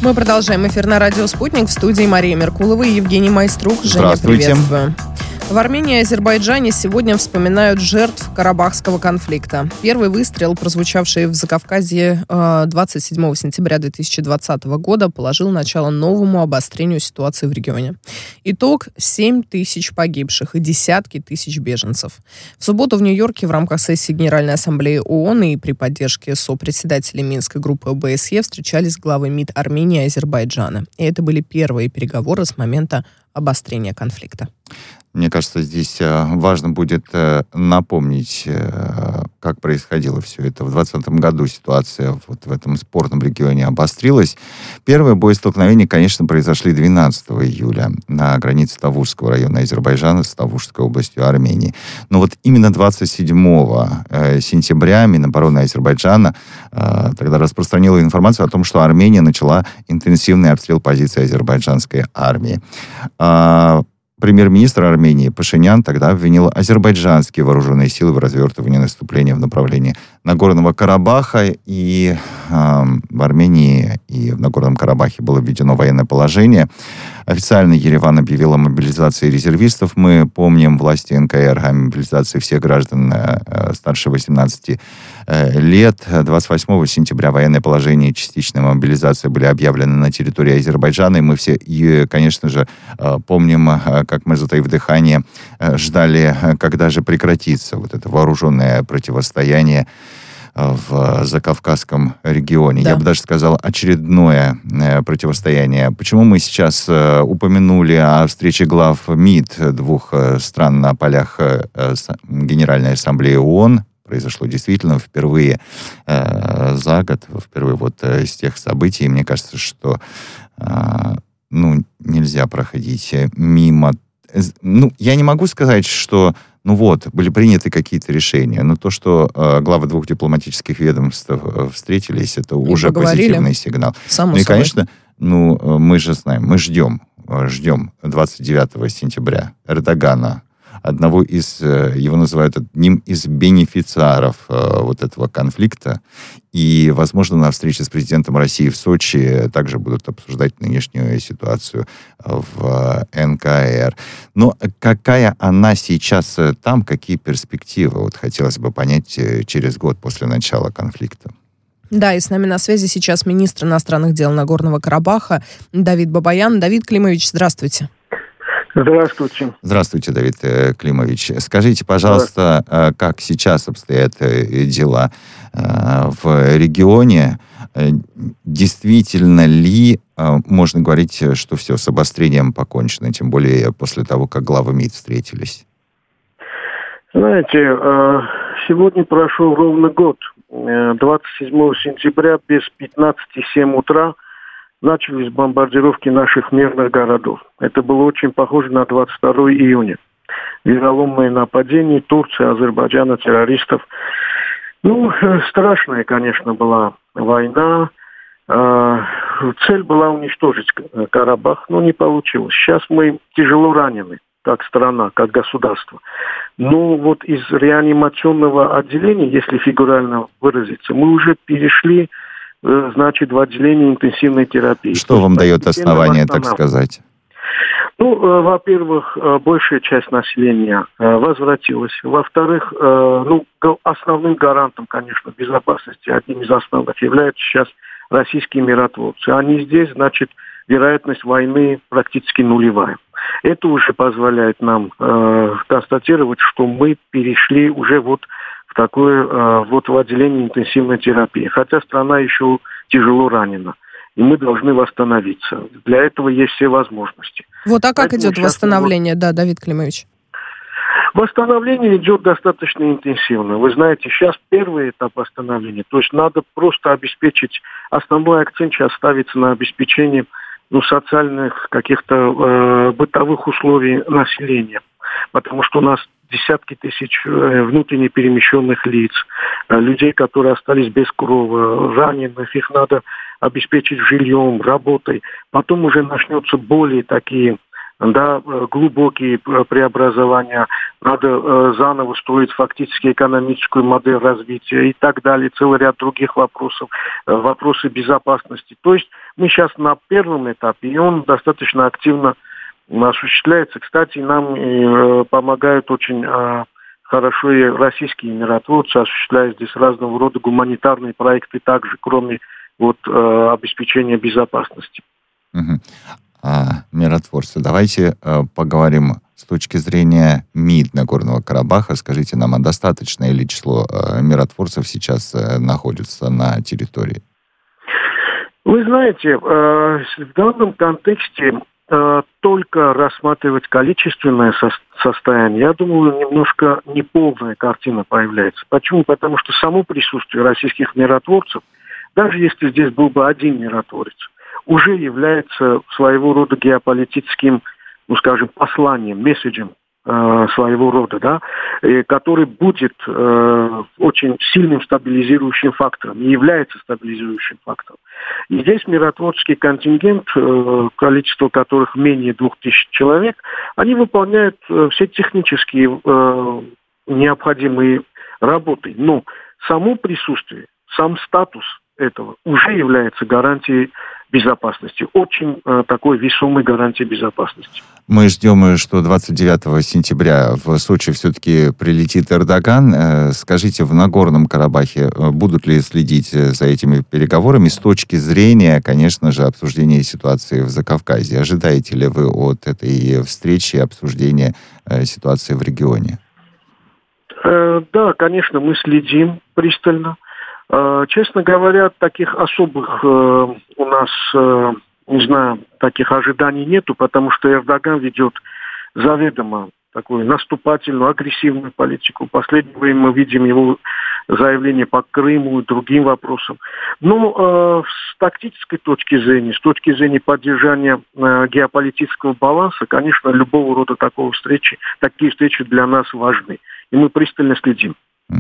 Мы продолжаем эфир на радио «Спутник». В студии Мария Меркулова и Евгений Майструк. Женя, приветствую. В Армении и Азербайджане сегодня вспоминают жертв Карабахского конфликта. Первый выстрел, прозвучавший в Закавказье 27 сентября 2020 года, положил начало новому обострению ситуации в регионе. Итог – 7 тысяч погибших и десятки тысяч беженцев. В субботу в Нью-Йорке в рамках сессии Генеральной Ассамблеи ООН и при поддержке сопредседателей Минской группы ОБСЕ встречались главы МИД Армении и Азербайджана. И это были первые переговоры с момента обострения конфликта. Мне кажется, здесь важно будет напомнить, как происходило все это. В 2020 году ситуация вот в этом спорном регионе обострилась. Первые боестолкновения, конечно, произошли 12 июля на границе Тавушского района Азербайджана с Тавушской областью Армении. Но вот именно 27 сентября Минобороны Азербайджана тогда распространила информацию о том, что Армения начала интенсивный обстрел позиций азербайджанской армии. Премьер-министр Армении Пашинян тогда обвинил азербайджанские вооруженные силы в развертывании наступления в направлении Нагорного Карабаха. И в Армении и в Нагорном Карабахе было введено военное положение. Официально Ереван объявил о мобилизации резервистов. Мы помним власти НКР о мобилизации всех граждан старше 18 лет. 28 сентября военное положение и частичная мобилизация были объявлены на территории Азербайджана. И мы все, конечно же, помним, как мы, затаив дыхание, ждали, когда же прекратится вот это вооруженное противостояние в Закавказском регионе. Да. Я бы даже сказал, очередное противостояние. Почему мы сейчас упомянули о встрече глав МИД двух стран на полях Генеральной Ассамблеи ООН? Произошло действительно впервые за год, впервые вот с тех событий. Мне кажется, что нельзя проходить мимо. Я не могу сказать, что были приняты какие-то решения. Но то, что главы двух дипломатических ведомств встретились, это и уже позитивный сигнал. И, конечно, мы же знаем, мы ждем 29 сентября Эрдогана, одного из, его называют одним из бенефициаров вот этого конфликта. И, возможно, на встрече с президентом России в Сочи также будут обсуждать нынешнюю ситуацию в НКР. Но какая она сейчас там, какие перспективы? Вот хотелось бы понять через год после начала конфликта. Да, и с нами на связи сейчас министр иностранных дел Нагорного Карабаха Давид Бабаян. Давид Климович, здравствуйте. Здравствуйте. Здравствуйте, Давид Климович. Скажите, пожалуйста, как сейчас обстоят дела в регионе? Действительно ли можно говорить, что все с обострением покончено, тем более после того, как главы МИД встретились? Знаете, сегодня прошел ровно год. 27 сентября без 15:07 утра начались бомбардировки наших мирных городов. Это было очень похоже на 22 июня. Вероломные нападения Турции, Азербайджана, террористов. Страшная, конечно, была война. Цель была уничтожить Карабах, но не получилось. Сейчас мы тяжело ранены, как страна, как государство. Но вот из реанимационного отделения, если фигурально выразиться, мы уже перешли в отделение интенсивной терапии. Что вам дает основание так сказать? Во-первых, большая часть населения возвратилась. Во-вторых, основным гарантом, конечно, безопасности, одним из основных, являются сейчас российские миротворцы. Они здесь, вероятность войны практически нулевая. Это уже позволяет нам констатировать, что мы перешли уже в такое в отделение интенсивной терапии. Хотя страна еще тяжело ранена. И мы должны восстановиться. Для этого есть все возможности. А как идет восстановление, Давид Климович? Восстановление идет достаточно интенсивно. Вы знаете, сейчас первый этап восстановления. То есть надо просто обеспечить, основной акцент сейчас ставится на обеспечение социальных каких-то бытовых условий населения. Потому что у нас десятки тысяч внутренне перемещенных лиц, людей, которые остались без крова, раненых, их надо обеспечить жильем, работой. Потом уже начнутся более такие да, глубокие преобразования, надо заново строить фактически экономическую модель развития и так далее, целый ряд других вопросов, вопросы безопасности. То есть мы сейчас на первом этапе, и он достаточно активно осуществляется. Кстати, нам помогают очень хорошо и российские миротворцы, осуществляя здесь разного рода гуманитарные проекты также, кроме обеспечения безопасности. Миротворцы. Давайте поговорим с точки зрения МИД Нагорного Карабаха. Скажите нам, а достаточное ли число миротворцев сейчас находится на территории? Вы знаете, в данном контексте только рассматривать количественное состояние, я думаю, немножко неполная картина появляется. Почему? Потому что само присутствие российских миротворцев, даже если здесь был бы один миротворец, уже является своего рода геополитическим, посланием, месседжем своего рода, да, который будет очень сильным стабилизирующим фактором и является стабилизирующим фактором. И здесь миротворческий контингент, количество которых менее 2000 человек, они выполняют все технические необходимые работы. Но само присутствие, сам статус этого уже является гарантией безопасности, очень такой весомой гарантией безопасности. Мы ждем, что 29 сентября в Сочи все-таки прилетит Эрдоган. Скажите, в Нагорном Карабахе будут ли следить за этими переговорами с точки зрения, конечно же, обсуждения ситуации в Закавказье? Ожидаете ли вы от этой встречи обсуждения ситуации в регионе? Да, конечно, мы следим пристально. Честно говоря, таких особых у нас, таких ожиданий нету, потому что Эрдоган ведет заведомо такую наступательную, агрессивную политику. В последнее время мы видим его заявления по Крыму и другим вопросам. Но с тактической точки зрения, с точки зрения поддержания геополитического баланса, конечно, любого рода такие встречи для нас важны. И мы пристально следим.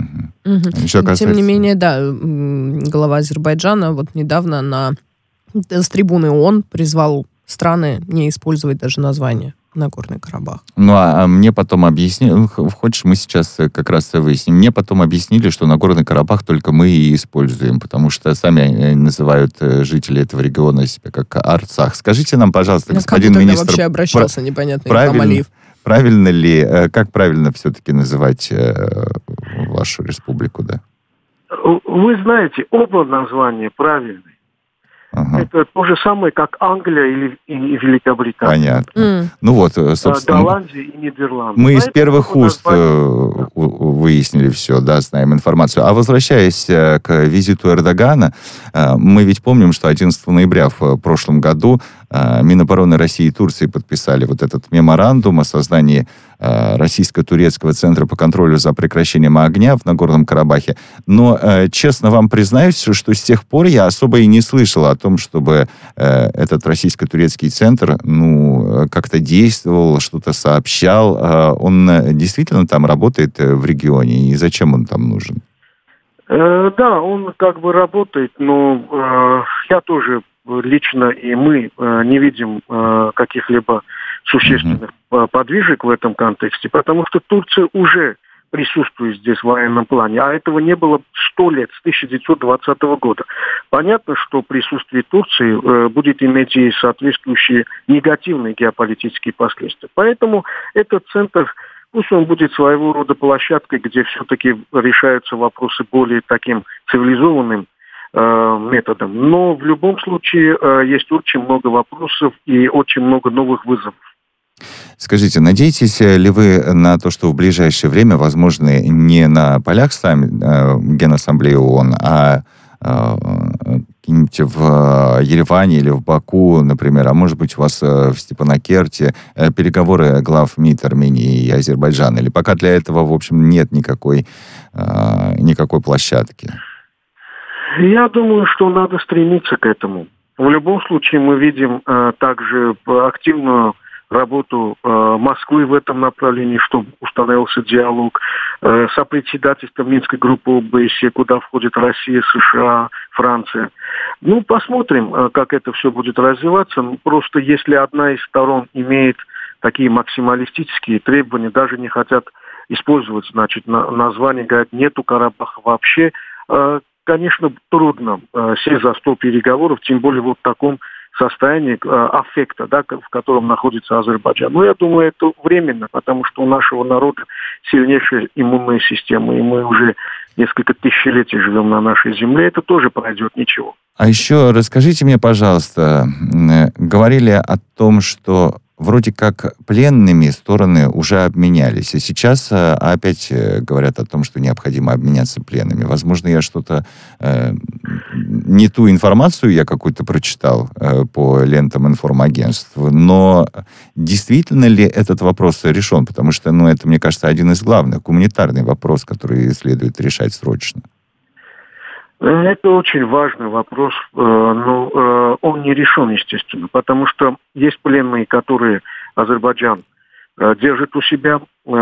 Тем не менее, да, глава Азербайджана недавно с трибуны ООН призвал страны не использовать даже название Нагорный Карабах. А мне потом объяснили, хочешь, мы сейчас как раз выясним, мне потом объяснили, что Нагорный Карабах только мы и используем, потому что сами называют жители этого региона себя как Арцах. Скажите нам, пожалуйста, господин министр... вообще обращался, непонятно, Ильхам Алиев. Правильно ли, как правильно все-таки называть вашу республику, да? Вы знаете, оба названия правильные. Ага. Это то же самое, как Англия и Великобритания. Понятно. Собственно... Голландия и Нидерланды. Мы из первых уст выяснили все, да, знаем информацию. А возвращаясь к визиту Эрдогана, мы ведь помним, что 11 ноября в прошлом году Минобороны России и Турции подписали этот меморандум о создании Российско-турецкого центра по контролю за прекращением огня в Нагорном Карабахе. Но, честно вам признаюсь, что с тех пор я особо и не слышал о том, чтобы этот российско-турецкий центр, как-то действовал, что-то сообщал. Он действительно там работает в регионе, и зачем он там нужен? Да, он работает, но я тоже лично и мы не видим каких-либо существенных подвижек в этом контексте, потому что Турция уже присутствует здесь в военном плане, а этого не было 100 лет, с 1920 года. Понятно, что присутствие Турции будет иметь и соответствующие негативные геополитические последствия. Поэтому этот центр, пусть он будет своего рода площадкой, где все-таки решаются вопросы более таким цивилизованным методом. Но в любом случае есть очень много вопросов и очень много новых вызовов. Скажите, надеетесь ли вы на то, что в ближайшее время, возможно, не на полях Генассамблеи ООН, а где-нибудь в Ереване или в Баку, например, а может быть у вас в Степанакерте, переговоры глав МИД Армении и Азербайджана? Или пока для этого, в общем, нет никакой площадки? Я думаю, что надо стремиться к этому. В любом случае мы видим также активную работу Москвы в этом направлении, чтобы установился диалог, сопредседательство Минской группы ОБСЕ, куда входит Россия, США, Франция. Посмотрим, как это все будет развиваться. Просто если одна из сторон имеет такие максималистические требования, даже не хотят использовать, значит, название, говорят, нету Карабаха вообще. Конечно, трудно сесть за стол переговоров, тем более вот в таком состоянии аффекта, да, в котором находится Азербайджан. Но я думаю, это временно, потому что у нашего народа сильнейшая иммунная система, и мы уже несколько тысячелетий живем на нашей земле, это тоже пройдет, ничего. А еще расскажите мне, пожалуйста, говорили о том, что вроде как пленными стороны уже обменялись, и сейчас опять говорят о том, что необходимо обменяться пленными. Возможно, я что-то не ту информацию я какую-то прочитал по лентам информагентств, но действительно ли этот вопрос решен? Потому что, это, мне кажется, один из главных, гуманитарный вопрос, который следует решать срочно. Это очень важный вопрос, но он не решен, естественно, потому что есть пленные, которые Азербайджан держит у себя,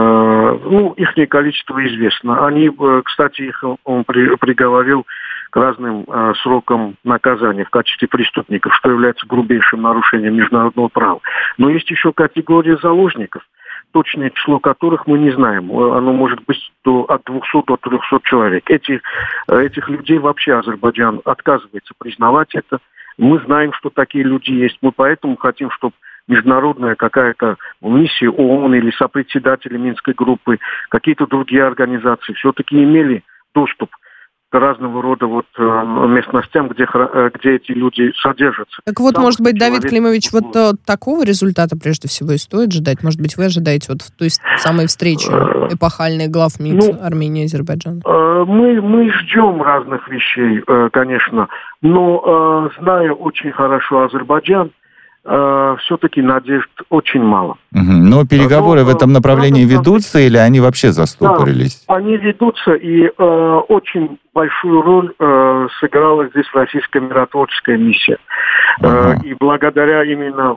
их количество известно. Они, кстати, он приговорил к разным срокам наказания в качестве преступников, что является грубейшим нарушением международного права. Но есть еще категория заложников, точное число которых мы не знаем. Оно может быть от 200 до 300 человек. Этих людей вообще Азербайджан отказывается признавать это. Мы знаем, что такие люди есть. Мы поэтому хотим, чтобы международная какая-то миссия ООН или сопредседатели Минской группы, какие-то другие организации все-таки имели доступ к разного рода местностям, где эти люди содержатся. Так вот, может быть, Давид Климович, такого результата прежде всего и стоит ждать? Может быть, вы ожидаете той самой встречи эпохальной глав МИД Армении и Азербайджана? Мы ждем разных вещей, конечно, но зная очень хорошо Азербайджан, все-таки надежд очень мало. Но переговоры в этом направлении ведутся или они вообще застопорились? Да, они ведутся, и очень большую роль сыграла здесь российская миротворческая миссия. И благодаря именно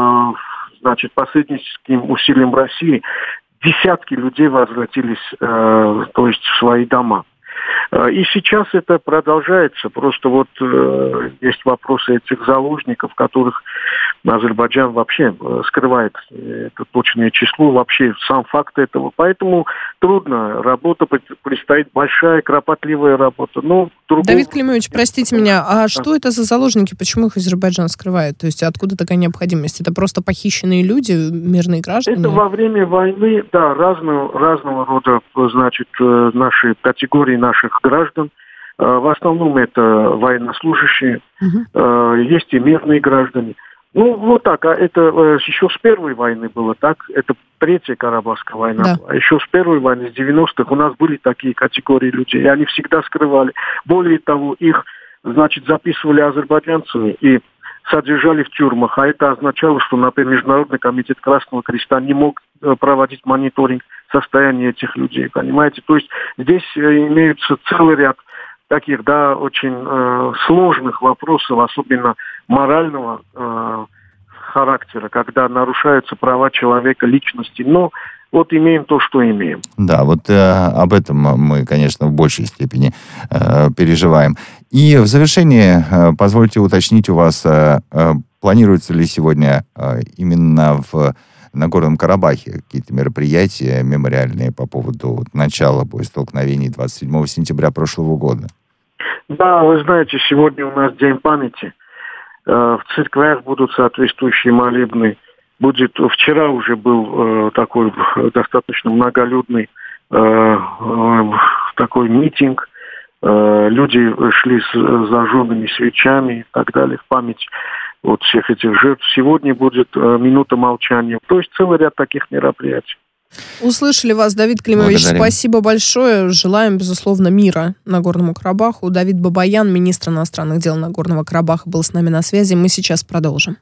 посредническим усилиям России десятки людей возвратились в свои дома. И сейчас это продолжается. Просто есть вопросы этих заложников, которых Азербайджан вообще скрывает это точное число, вообще сам факт этого. Поэтому трудно. Работа предстоит большая, кропотливая работа. Давид Климович, простите меня, а что это за заложники? Почему их Азербайджан скрывает? То есть откуда такая необходимость? Это просто похищенные люди, мирные граждане? Это во время войны, да, разного рода, наши категории наших граждан. В основном это военнослужащие, есть и мирные граждане. Это еще с первой войны было так. Это третья Карабахская война была. Еще с первой войны, с 90-х, у нас были такие категории людей, и они всегда скрывали. Более того, их, записывали азербайджанцами и содержали в тюрьмах, а это означало, что, например, Международный комитет Красного Креста не мог проводить мониторинг состояния этих людей, понимаете? То есть здесь имеются целый ряд таких, очень сложных вопросов, особенно морального характера, когда нарушаются права человека, личности. Но имеем то, что имеем. Да, об этом мы, конечно, в большей степени переживаем. И в завершение позвольте уточнить у вас, планируется ли сегодня именно в Нагорном Карабахе какие-то мероприятия мемориальные по поводу начала боестолкновений 27 сентября прошлого года? Да, вы знаете, сегодня у нас День памяти. В церквях будут соответствующие молебны. Вчера уже был такой достаточно многолюдный такой митинг. Люди шли с зажженными свечами и так далее в память всех этих жертв. Сегодня будет минута молчания. То есть целый ряд таких мероприятий. Услышали вас, Давид Климович. Благодарим. Спасибо большое. Желаем, безусловно, мира Нагорному Карабаху. Давид Бабаян, министр иностранных дел Нагорного Карабаха, был с нами на связи. Мы сейчас продолжим.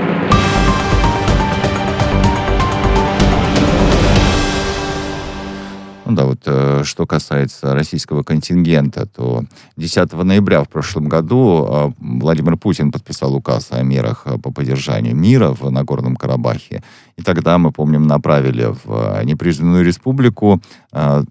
Что касается российского контингента, то 10 ноября в прошлом году Владимир Путин подписал указ о мерах по поддержанию мира в Нагорном Карабахе. И тогда, мы помним, направили в непризнанную республику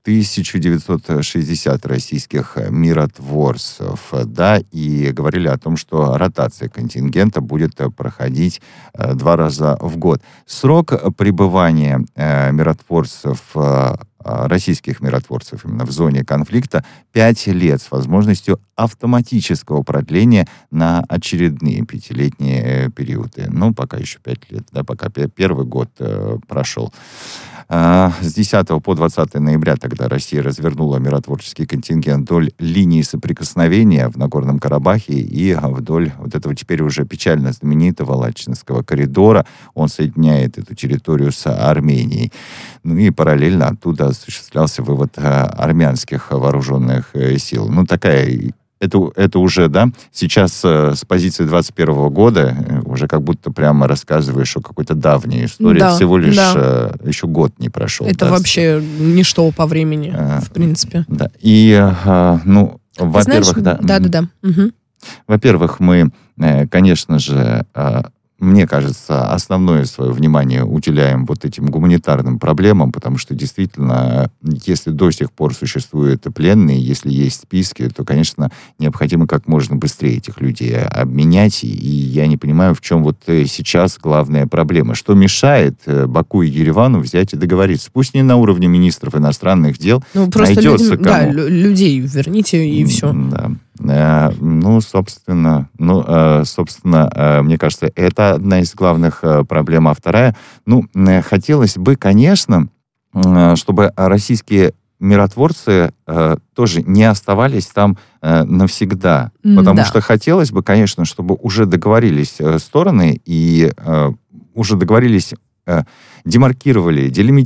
1960 российских миротворцев, да, и говорили о том, что ротация контингента будет проходить 2 раза в год. Срок пребывания миротворцев, российских миротворцев именно в зоне конфликта 5 лет с возможностью автоматического продления на очередные 5-летние периоды. Ну, пока еще 5 лет, да, пока первый год прошел. С 10 по 20 ноября тогда Россия развернула миротворческий контингент вдоль линии соприкосновения в Нагорном Карабахе и вдоль вот этого теперь уже печально знаменитого Лачинского коридора. Он соединяет эту территорию с Арменией. Ну и параллельно оттуда осуществлялся вывод армянских вооруженных сил. Ну, такая... Это уже, да, сейчас с позиции 21 года уже как будто прямо рассказываешь о какой-то давней истории. Да, всего лишь еще год не прошел. Это вообще ничто по времени, в принципе. Да. И, ну, во-первых... Знаешь, да. Угу. Во-первых, мы, конечно же... Мне кажется, основное свое внимание уделяем вот этим гуманитарным проблемам, потому что действительно, если до сих пор существуют пленные, если есть списки, то, конечно, необходимо как можно быстрее этих людей обменять. И я не понимаю, в чем вот сейчас главная проблема. Что мешает Баку и Еревану взять и договориться? Пусть не на уровне министров иностранных дел, просто найдется кому. Да, людей верните и все. Да. Ну, собственно, мне кажется, это одна из главных проблем. А вторая, хотелось бы, конечно, чтобы российские миротворцы тоже не оставались там навсегда. Потому что хотелось бы, конечно, чтобы уже договорились стороны и уже договорились, демаркировали,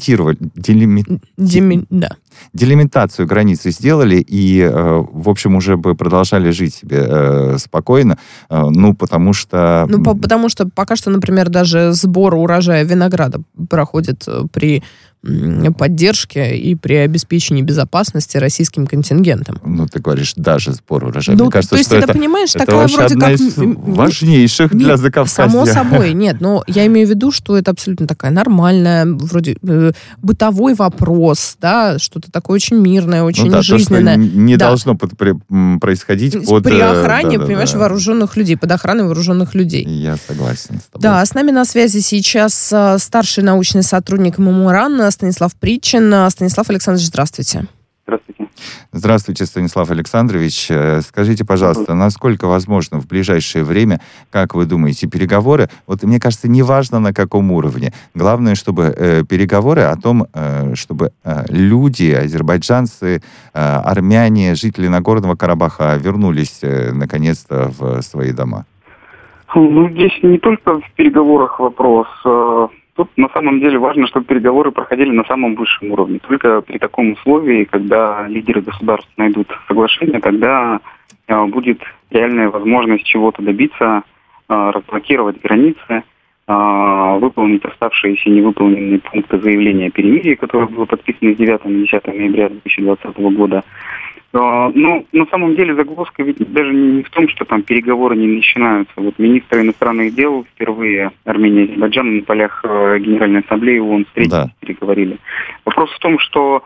делимитацию границы сделали и, в общем, уже бы продолжали жить себе спокойно, потому что... Потому что пока что, например, даже сбор урожая винограда проходит при поддержке и при обеспечении безопасности российским контингентом. Ты говоришь, даже сбор урожая. Мне кажется, то есть что это, понимаешь, такая вообще вроде одна как... из важнейших для Закавказья. Само собой, нет. Но я имею в виду, что это абсолютно такая нормальная, вроде бытовой вопрос, да, что-то такое очень мирное, очень жизненное. То, что не должно происходить при охране, понимаешь, вооруженных людей, под охраной вооруженных людей. Я согласен с тобой. Да, с нами на связи сейчас старший научный сотрудник ММУ РАН Станислав Причин. Станислав Александрович, здравствуйте. Здравствуйте. Здравствуйте, Станислав Александрович. Скажите, пожалуйста, насколько возможно в ближайшее время, как вы думаете, переговоры, вот мне кажется, неважно на каком уровне, главное, чтобы переговоры о том, чтобы люди, азербайджанцы, армяне, жители Нагорного Карабаха вернулись наконец-то в свои дома? Здесь не только в переговорах вопрос. Тут на самом деле важно, чтобы переговоры проходили на самом высшем уровне. Только при таком условии, когда лидеры государств найдут соглашение, тогда будет реальная возможность чего-то добиться, разблокировать границы, выполнить оставшиеся невыполненные пункты заявления о перемирии, которое было подписано 9 и 10 ноября 2020 года. На самом деле загвоздка ведь даже не в том, что там переговоры не начинаются. Вот министры иностранных дел впервые Армения и Азербайджан на полях Генеральной Ассамблеи ООН встретились, переговорили. Вопрос в том, что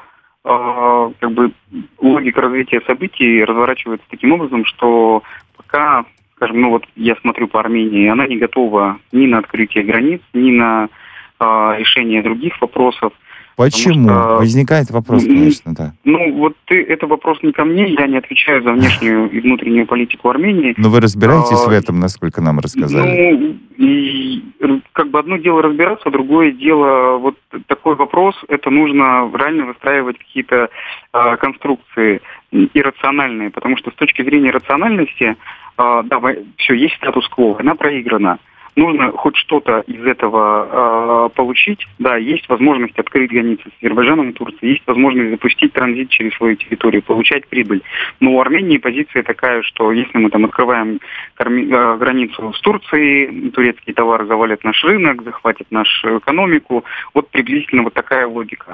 логика развития событий разворачивается таким образом, что пока, скажем, я смотрю по Армении, она не готова ни на открытие границ, ни на решение других вопросов. Почему? Возникает вопрос, конечно, да. Это вопрос не ко мне, я не отвечаю за внешнюю и внутреннюю политику Армении. Но вы разбираетесь в этом, насколько нам рассказали? Одно дело разбираться, другое дело, такой вопрос, это нужно реально выстраивать какие-то конструкции иррациональные, потому что с точки зрения рациональности, все, есть статус-кво, она проиграна. Нужно хоть что-то из этого получить. Да, есть возможность открыть границы с Азербайджаном и Турцией, есть возможность запустить транзит через свою территорию, получать прибыль. Но у Армении позиция такая, что если мы там открываем границу с Турцией, турецкие товары завалят наш рынок, захватят нашу экономику. Приблизительно такая логика.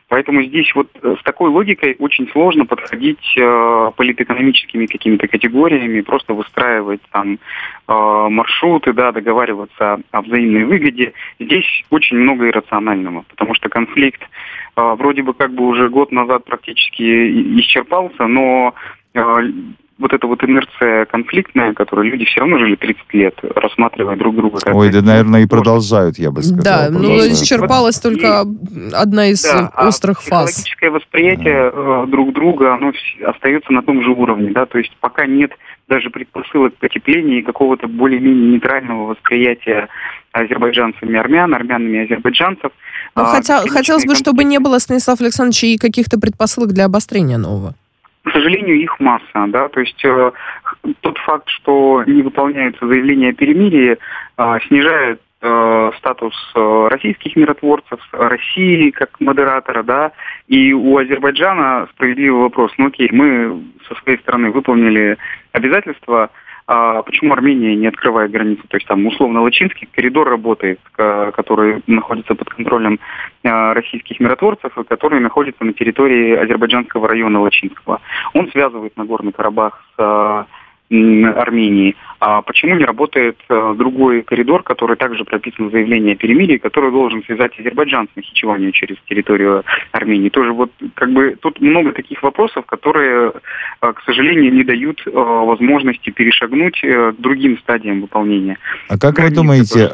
Поэтому здесь вот с такой логикой очень сложно подходить политэкономическими какими-то категориями, просто выстраивать там маршруты, да, договариваться о взаимной выгоде. Здесь очень много иррационального, потому что конфликт вроде бы как бы уже год назад практически исчерпался, но вот эта вот инерция конфликтная, которой люди все равно жили 30 лет, рассматривая друг друга. Ой, да, наверное, и продолжают, я бы сказал. Да, но исчерпалась только одна из острых фаз. Психологическое восприятие друг друга, оно остается на том же уровне, да, то есть пока нет даже предпосылок к потеплению и какого-то более-менее нейтрального восприятия азербайджанцами армян, армянами азербайджанцев. Ну, хотелось бы, чтобы не было, Станислав Александрович, и каких-то предпосылок для обострения нового. К сожалению, их масса, да, то есть тот факт, что не выполняются заявления о перемирии, снижает статус российских миротворцев, России как модератора, да, и у Азербайджана справедливый вопрос, ну окей, мы со своей стороны выполнили обязательства, почему Армения не открывает границу? То есть там условно Лачинский коридор работает, который находится под контролем российских миротворцев, и который находится на территории азербайджанского района Лачинского. Он связывает Нагорный Карабах с Армении. А почему не работает другой коридор, который также прописан в заявлении о перемирии, который должен связать Азербайджан с Нахичеванью через территорию Армении? Тоже вот как бы тут много таких вопросов, которые, к сожалению, не дают возможности перешагнуть к другим стадиям выполнения. А как вы думаете,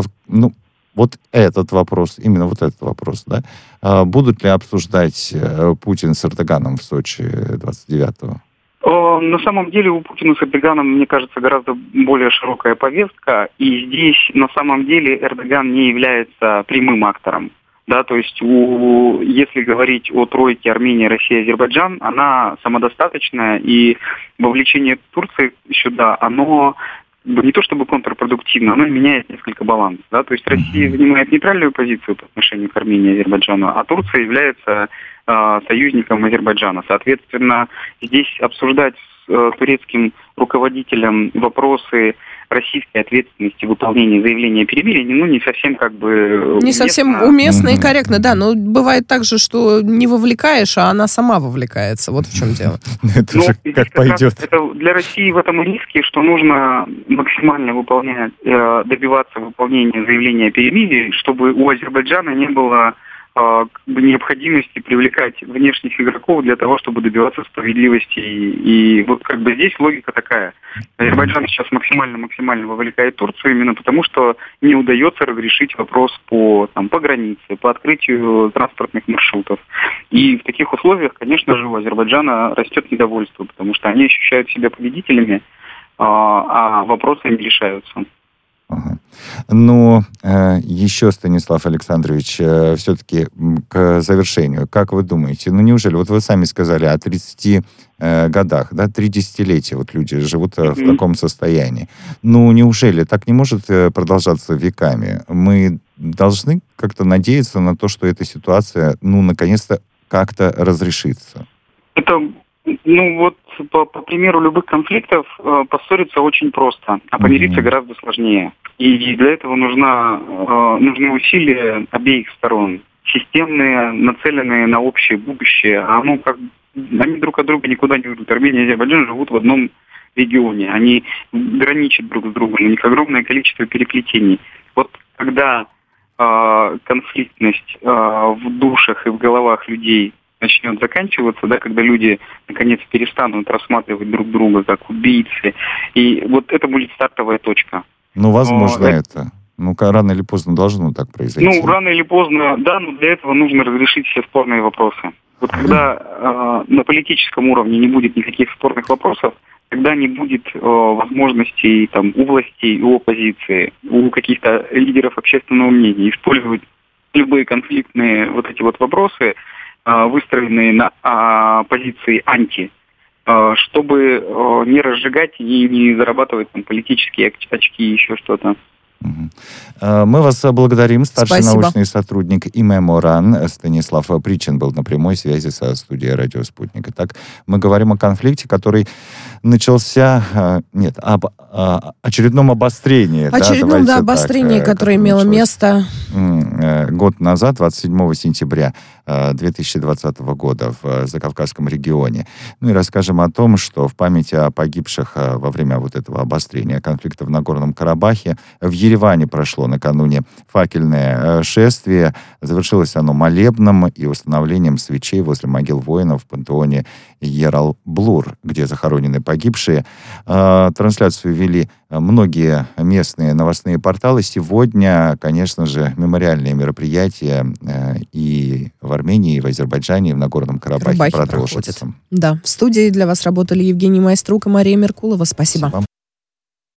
вот этот вопрос, именно вот этот вопрос, да, будут ли обсуждать Путин с Эрдоганом в Сочи 29-го? На самом деле у Путина с Эрдоганом, мне кажется, гораздо более широкая повестка, и здесь на самом деле Эрдоган не является прямым актором. Да, то есть если говорить о тройке Армения, Россия, Азербайджан, она самодостаточная, и вовлечение Турции сюда, оно не то чтобы контрпродуктивно, оно меняет несколько баланс. Да? То есть Россия занимает нейтральную позицию по отношению к Армении и Азербайджану, а Турция является союзником Азербайджана. Соответственно, здесь обсуждать с турецким руководителем вопросы российской ответственности выполнения заявления о перемирии, не совсем как бы... Не совсем уместно и корректно, да, но бывает так же, что не вовлекаешь, а она сама вовлекается. Вот в чем дело. Это же как пойдет. Для России в этом риски, что нужно максимально добиваться выполнения заявления о перемирии, чтобы у Азербайджана не было необходимости привлекать внешних игроков для того, чтобы добиваться справедливости. И вот как бы здесь логика такая. Азербайджан сейчас максимально вовлекает Турцию именно потому, что не удается разрешить вопрос по границе, по открытию транспортных маршрутов. И в таких условиях, конечно же, у Азербайджана растет недовольство, потому что они ощущают себя победителями, а вопросы не решаются. Ага. Но еще, Станислав Александрович, все-таки к завершению. Как вы думаете, неужели, вот вы сами сказали о 30 годах, да, 3 десятилетия вот люди живут в таком состоянии. Неужели так не может продолжаться веками? Мы должны как-то надеяться на то, что эта ситуация, наконец-то как-то разрешится. Это... по примеру любых конфликтов, поссориться очень просто, а помириться гораздо сложнее. И для этого нужны усилия обеих сторон, системные, нацеленные на общее будущее. Они друг от друга никуда не уйдут. Армения и Азербайджан живут в одном регионе. Они граничат друг с другом. У них огромное количество переплетений. Вот когда конфликтность в душах и в головах людей начнет заканчиваться, да, когда люди наконец перестанут рассматривать друг друга как убийцы. И вот это будет стартовая точка. Возможно, это. Рано или поздно должно так произойти. Рано или поздно, да, но для этого нужно разрешить все спорные вопросы. Вот когда на политическом уровне не будет никаких спорных вопросов, тогда не будет возможностей у властей, у оппозиции, у каких-то лидеров общественного мнения использовать любые конфликтные вот эти вот вопросы, выстроенные на позиции анти, чтобы не разжигать и не зарабатывать политические очки и еще что-то. Мы вас благодарим. Старший научный сотрудник ИМЭ-МОРАН Станислав Причин был на прямой связи со студией «Радио Спутник». Итак, мы говорим о конфликте, который начался... об очередном обострении. Обострении, которое имело место... Год назад, 27 сентября 2020 года в Закавказском регионе. Ну и расскажем о том, что в память о погибших во время вот этого обострения конфликта в Нагорном Карабахе в Ереване прошло накануне факельное шествие. Завершилось оно молебном и установлением свечей возле могил воинов в пантеоне Ерал-Блур, где захоронены погибшие. Трансляцию вели многие местные новостные порталы. Сегодня, конечно же, мемориальные мероприятия и в Армении, и в Азербайджане, и в Нагорном Карабахе продолжатся. Да, в студии для вас работали Евгений Майструк и Мария Меркулова. Спасибо.